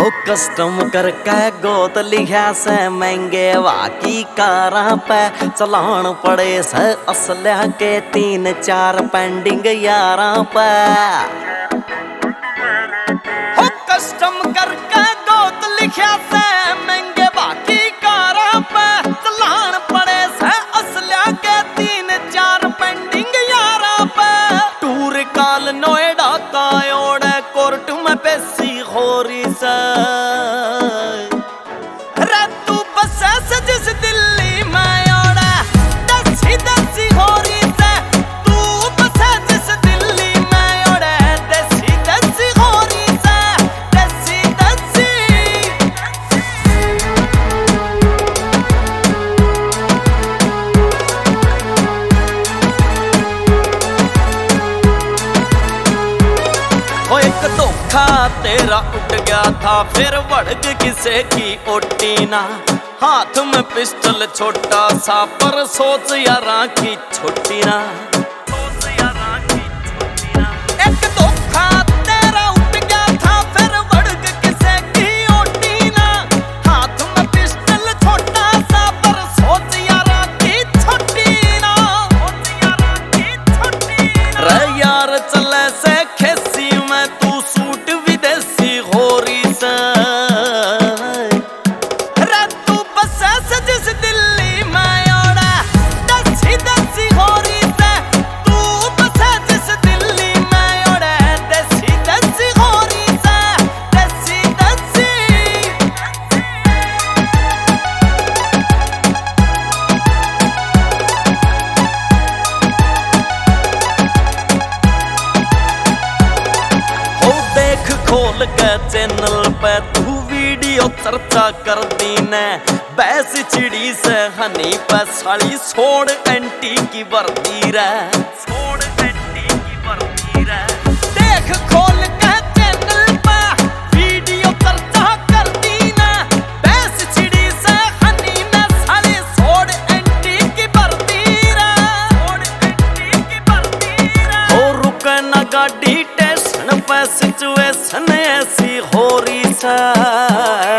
Custom करके गोत लिखा से महंगे वाकी कारा पे चलान पड़े से असल्या के 3-4 पेंडिंग यारा पे। हो कस्टम करके गोत लिखा से महंगे वाकी कारा पे चलान पड़े से असल्या के 3-4 पेंडिंग यारा पे। टूर काल नोएडा का ओड़े कोर्ट में पेशी होरी से रे तू बसे से जिस दिल्ली में ओड़े दसी दसी होरी से। तू बसे जिस दिल्ली में ओड़े दसी दसी होरी से दसी दसी। ओ एक धोखा तेरा उठ गया था फिर वड़क किसे की ओटी ना। हाथ में पिस्टल छोटा सा पर सोच यारा की छोटी ना। एक धोखा तेरा उठ गया था फिर वड़क किसे की ओटी ना। हाथ में पिस्टल छोटा सा पर सोच यारा की छोटी ना। रे यार चले से खेसी में तू सूट विदेशी होरी से रे तू बसे से जिस दिल्ली में ओड़े दसी दसी होरी से। तू बसे जिस दिल्ली में ओड़े दसी दसी होरी से दसी दसी। देख खोल के चैनल पे तू वीडियो चर्चा कर दी ने। बैस चिड़ी से हनी पे साली छोड़ एंटी की वर्दी रे। देख खोल के चैनल पे वीडियो चर्चा कर दी ने। बैस चिड़ी से हनी ने साली छोड़ एंटी की वर्दी रे। हो रुके ना गाड़ी पे सिचुएशन ऐसी हो रही सा।